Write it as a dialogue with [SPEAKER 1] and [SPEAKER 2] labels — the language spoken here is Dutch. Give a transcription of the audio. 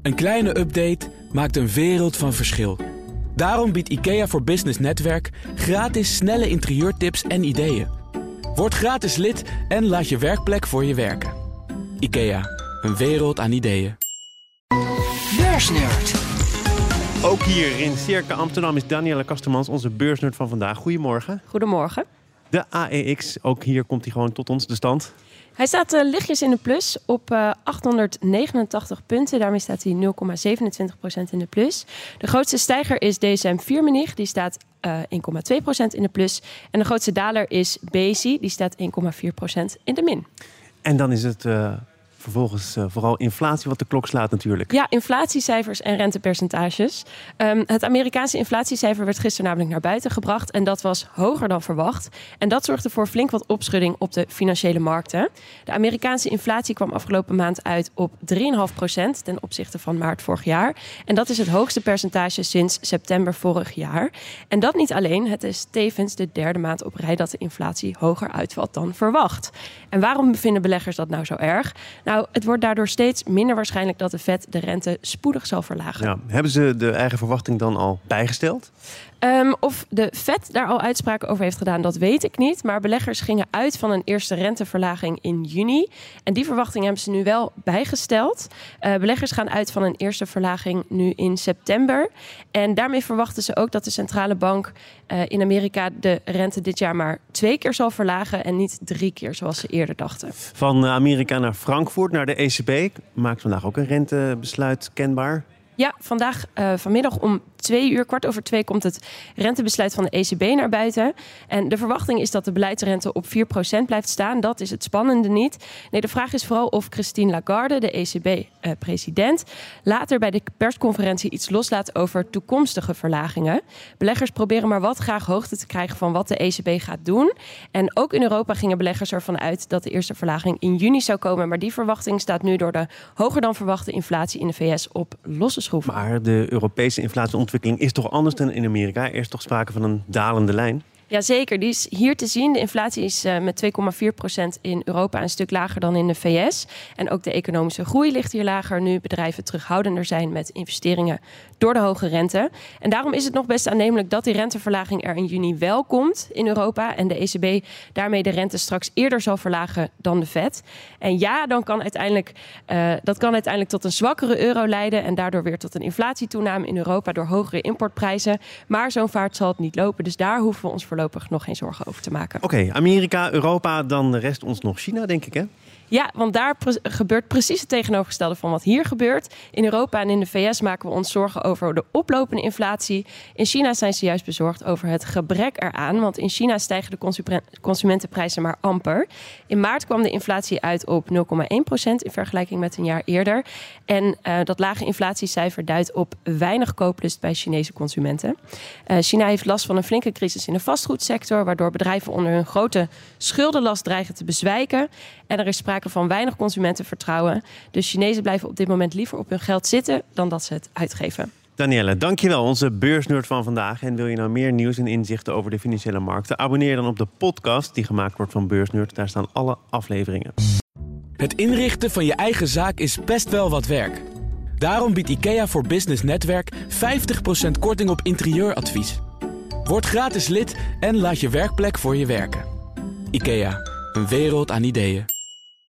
[SPEAKER 1] Een kleine update maakt een wereld van verschil. Daarom biedt IKEA voor Business Netwerk gratis snelle interieurtips en ideeën. Word gratis lid en laat je werkplek voor je werken. IKEA, een wereld aan ideeën.
[SPEAKER 2] Beursnerd.
[SPEAKER 3] Ook hier in Circa Amsterdam is Danielle Kastermans, onze beursnerd van vandaag. Goedemorgen.
[SPEAKER 4] Goedemorgen.
[SPEAKER 3] De AEX, ook hier komt hij gewoon tot ons, de stand.
[SPEAKER 4] Hij staat lichtjes in de plus op 889 punten. Daarmee staat hij 0,27% in de plus. De grootste stijger is DSM Firmenich. Die staat 1,2% in de plus. En de grootste daler is Besi. Die staat 1,4% in de min.
[SPEAKER 3] En dan is het vervolgens vooral inflatie wat de klok slaat natuurlijk.
[SPEAKER 4] Ja, inflatiecijfers en rentepercentages. Het Amerikaanse inflatiecijfer werd gisteren namelijk naar buiten gebracht. En dat was hoger dan verwacht. En dat zorgde voor flink wat opschudding op de financiële markten. De Amerikaanse inflatie kwam afgelopen maand uit op 3,5% ten opzichte van maart vorig jaar. En dat is het hoogste percentage sinds september vorig jaar. En dat niet alleen. Het is tevens de derde maand op rij dat de inflatie hoger uitvalt dan verwacht. En waarom vinden beleggers dat nou zo erg? Nou, het wordt daardoor steeds minder waarschijnlijk dat de Fed de rente spoedig zal verlagen.
[SPEAKER 3] Ja, hebben ze de eigen verwachting dan al bijgesteld?
[SPEAKER 4] Of de Fed daar al uitspraken over heeft gedaan, dat weet ik niet. Maar beleggers gingen uit van een eerste renteverlaging in juni. En die verwachting hebben ze nu wel bijgesteld. Beleggers gaan uit van een eerste verlaging nu in september. En daarmee verwachten ze ook dat de centrale bank in Amerika de rente dit jaar maar 2 keer zal verlagen en niet 3 keer zoals ze eerder dachten.
[SPEAKER 3] Van Amerika naar Frankfurt, naar de ECB. Maakt vandaag ook een rentebesluit kenbaar.
[SPEAKER 4] Ja, vanmiddag om 2:15 komt het rentebesluit van de ECB naar buiten. En de verwachting is dat de beleidsrente op 4% blijft staan. Dat is het spannende niet. Nee, de vraag is vooral of Christine Lagarde, de ECB-president, later bij de persconferentie iets loslaat over toekomstige verlagingen. Beleggers proberen maar wat graag hoogte te krijgen van wat de ECB gaat doen. En ook in Europa gingen beleggers ervan uit dat de eerste verlaging in juni zou komen. Maar die verwachting staat nu door de hoger dan verwachte inflatie in de VS op losse schroeven.
[SPEAKER 3] Maar de Europese inflatieontwikkeling is toch anders dan in Amerika? Er is toch sprake van een dalende lijn?
[SPEAKER 4] Jazeker, die is hier te zien. De inflatie is met 2,4% in Europa een stuk lager dan in de VS. En ook de economische groei ligt hier lager nu bedrijven terughoudender zijn met investeringen door de hoge rente. En daarom is het nog best aannemelijk dat die renteverlaging er in juni wel komt in Europa. En de ECB daarmee de rente straks eerder zal verlagen dan de Fed. En ja, dan kan dat kan uiteindelijk tot een zwakkere euro leiden. En daardoor weer tot een inflatietoename in Europa door hogere importprijzen. Maar zo'n vaart zal het niet lopen. Dus daar hoeven we ons voorlopig nog geen zorgen over te maken.
[SPEAKER 3] Oké, Amerika, Europa, dan rest ons nog China, denk ik, hè?
[SPEAKER 4] Ja, want daar gebeurt precies het tegenovergestelde van wat hier gebeurt. In Europa en in de VS maken we ons zorgen over de oplopende inflatie. In China zijn ze juist bezorgd over het gebrek eraan. Want in China stijgen de consumentenprijzen maar amper. In maart kwam de inflatie uit op 0,1% in vergelijking met een jaar eerder. En dat lage inflatiecijfer duidt op weinig kooplust bij Chinese consumenten. China heeft last van een flinke crisis in de vastgoedsector, waardoor bedrijven onder hun grote schuldenlast dreigen te bezwijken. En er is sprake van weinig consumentenvertrouwen. Dus Chinezen blijven op dit moment liever op hun geld zitten dan dat ze het uitgeven.
[SPEAKER 3] Danielle, dankjewel, onze beursnerd van vandaag. En wil je nou meer nieuws en inzichten over de financiële markten? Abonneer je dan op de podcast die gemaakt wordt van Beursnerd. Daar staan alle afleveringen.
[SPEAKER 1] Het inrichten van je eigen zaak is best wel wat werk. Daarom biedt IKEA voor Business Netwerk 50% korting op interieuradvies. Word gratis lid en laat je werkplek voor je werken. IKEA, een wereld aan ideeën.